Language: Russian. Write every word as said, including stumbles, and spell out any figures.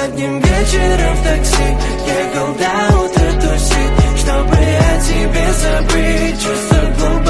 одним вечером в такси ехал до утра тусить, чтобы о тебе забыть. Чувства глубокие